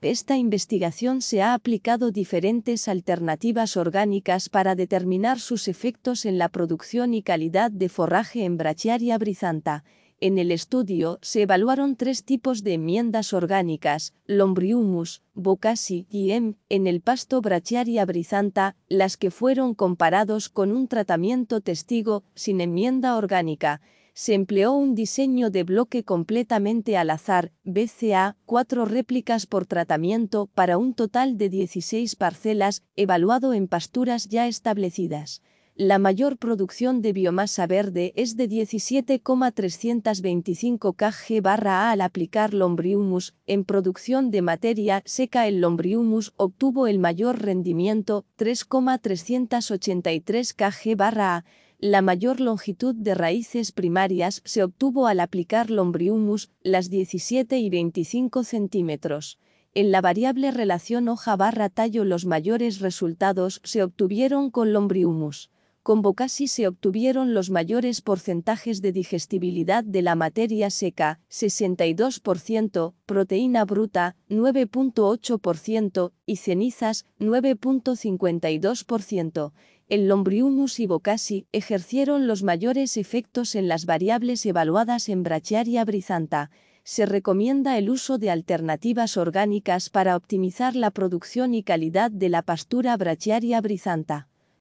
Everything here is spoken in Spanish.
esta investigación se ha aplicado diferentes alternativas orgánicas para determinar sus efectos en la producción y calidad de forraje en Brachiaria brizantha. En el estudio se evaluaron 3 tipos de enmiendas orgánicas, Lombrihumus, Bokashi y en el pasto Brachiaria brizantha, las que fueron comparados con un tratamiento testigo sin enmienda orgánica. Se empleó un diseño de bloque completamente al azar, BCA, 4 réplicas por tratamiento para un total de 16 parcelas, evaluado en pasturas ya establecidas. La mayor producción de biomasa verde es de 17,325 kg/a al aplicar Lombrihumus. En producción de materia seca el Lombrihumus obtuvo el mayor rendimiento, 3,383 kg/a. La mayor longitud de raíces primarias se obtuvo al aplicar Lombrihumus, las 17 y 25 centímetros. En la variable relación hoja-tallo los mayores resultados se obtuvieron con Lombrihumus. Con Bokashi se obtuvieron los mayores porcentajes de digestibilidad de la materia seca, 62%, proteína bruta, 9,8% y cenizas, 9,52%. El Lombrihumus y Bokashi ejercieron los mayores efectos en las variables evaluadas en Brachiaria brizantha. Se recomienda el uso de alternativas orgánicas para optimizar la producción y calidad de la pastura Brachiaria brizantha.